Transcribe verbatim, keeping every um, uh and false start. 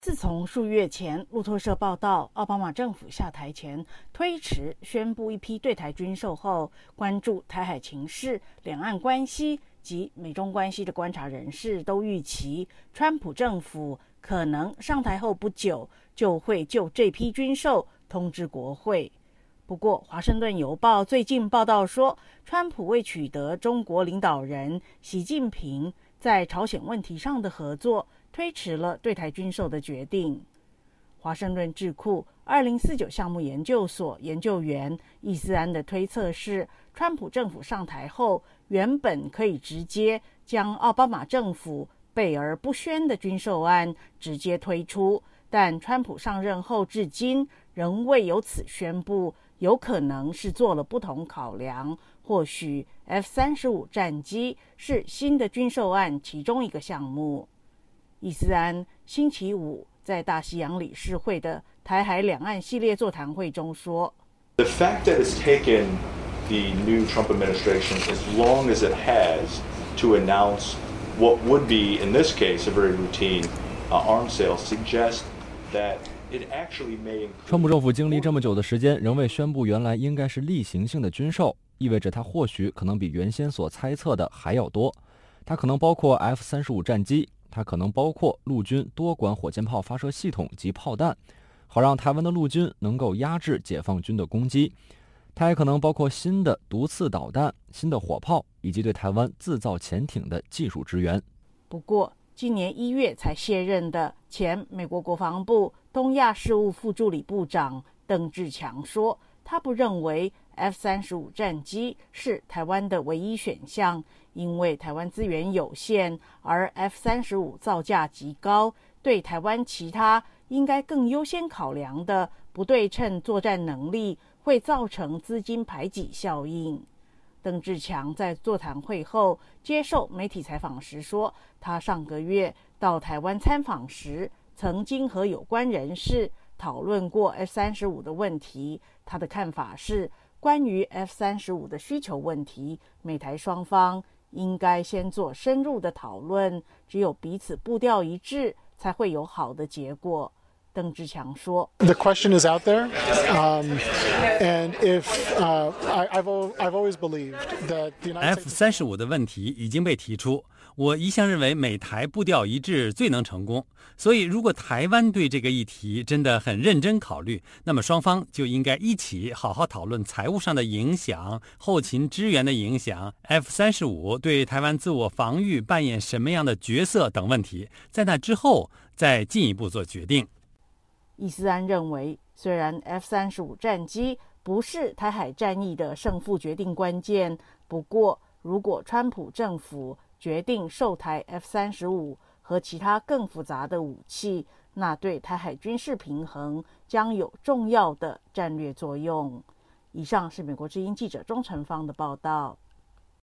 自从数月前路透社报道奥巴马政府下台前推迟宣布一批对台军售后，关注台海情势、两岸关系及美中关系的观察人士都预期，川普政府可能上台后不久就会就这批军售通知国会。不过，《华盛顿邮报》最近报道说，川普为取得中国领导人习近平在朝鲜问题上的合作，推迟了对台军售的决定。华盛顿智库二零四九项目研究所研究员易思安的推测是，川普政府上台后，原本可以直接将奥巴马政府备而不宣的军售案直接推出，但川普上任后至今仍未有此宣布，有可能是做了不同考量，或许 F 三十五 战机是新的军售案其中一个项目。易思安星期五在大西洋理事会的台海两岸系列座谈会中说 The fact that it's taken the new Trump administration as long as it has to announce what would be, in this case, a very routine uh, arms sale suggests that it actually may include... 川普政府经历这么久的时间，仍未宣布原来应该是例行性的军售，意味着它或许可能比原先所猜测的还要多。它可能包括 F 三十五 战机，它可能包括陆军多管火箭炮发射系统及炮弹，好让台湾的陆军能够压制解放军的攻击。它也可能包括新的毒刺导弹、新的火炮，以及对台湾自造潜艇的技术支援。 不过，今年一月才卸任的前美国国防部东亚事务副助理部长邓志强说，他不认为 F 三十五 战机是台湾的唯一选项，因为台湾资源有限，而 F 三十五 造价极高，对台湾其他应该更优先考量的不对称作战能力会造成资金排挤效应。邓志强在座谈会后接受媒体采访时说，他上个月到台湾参访时，曾经和有关人士讨论过 F 三十五 的问题。他的看法是，关于 F 三十五 的需求问题，美台双方应该先做深入的讨论，只有彼此步调一致，才会有好的结果。邓志强说 The question is out there, um, and if uh, I, I've, I've always believed that the United F 三十五 的问题已经被提出，我一向认为美台步调一致最能成功，所以如果台湾对这个议题真的很认真考虑，那么双方就应该一起好好讨论财务上的影响、后勤支援的影响、F 三十五 对台湾自我防御扮演什么样的角色等问题，在那之后再进一步做决定。 易思安认为，虽然 F 三十五 战机不是台海战役的胜负决定关键，不过如果川普政府决定售台 F 三十五 和其他更复杂的武器，那对台海军事平衡将有重要的战略作用。以上是美国之音记者钟成芳的报道。